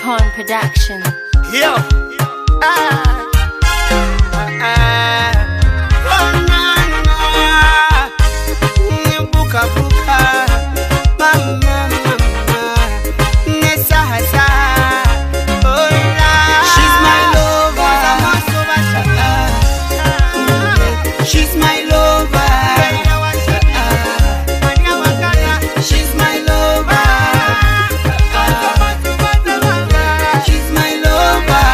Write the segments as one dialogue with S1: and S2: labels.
S1: Corn Production.
S2: Yo. Buka buka. Mama mama. Nessa hasa. Hola. She's my lover. She's my lover. She's my lover. She's my lover.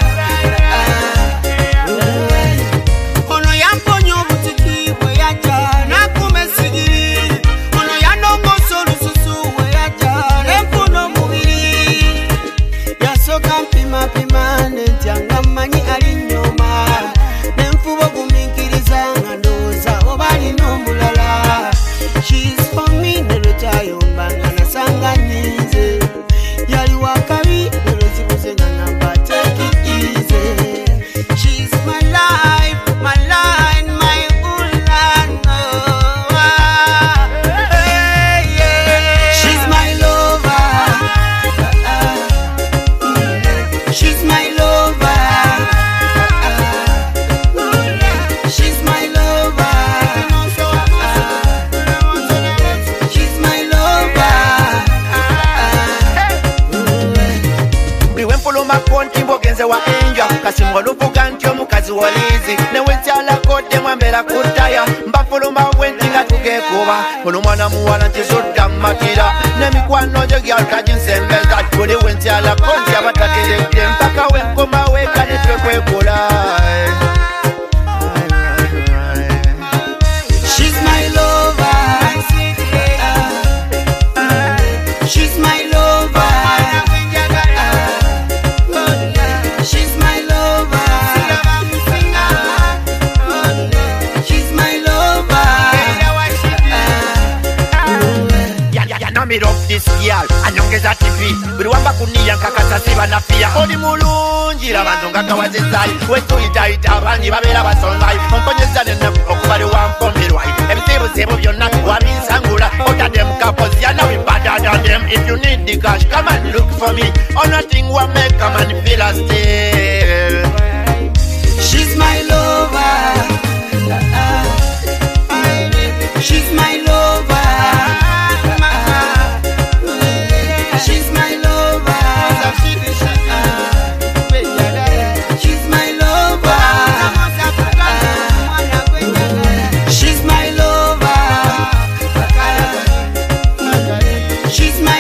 S2: Ono yamponyo butiki we yaja na kumesigiri. Ono yanongo solususu we yaja nempuno mubiri. Yasoka mpima pima nentyanga manyi ali nyoma. Nemfubo guminkiriza ngandoza obali nomulala. She's for me nerotayo mbanga nasanga nyize. Yali wakabi nerozibuze namba take it easy. She's my life, my line, my ulan. Hey, yeah. She's my lover. She's my lover. She's my lover. She's my lover.
S3: Biwempulo makonti mbogenze wa enja kasimwa lupuga ntyo mukazi walizi newentyala kote mwambera kutaya mbafuluma wentinga tukekuba ono mwana muwala ntizodda mmakira nemikwano gyo gyalutaginsembeza buli wentyala konti abatateredde mpaka wenkoma wekane twekwekola.
S2: She's my lover. She's my lover. She's my lover. She's my lover.
S3: Ya know me love this girl anyongeza TV buli wamba kuniya nkakasa siba na fia oli mulungi labantu ngakawazizayi wetuyitayita abangi babeera basonzayi omponyeza nenaku okubali wampomerwayi ebizibuzibu byonna wabinsangula otadde mukapozi yana we better than them. If you need the cash come and look for me on nothing will make come and feel a still.
S2: She's my lover. She's my lover. She's my lover. She's my lover. She's my lover. She's my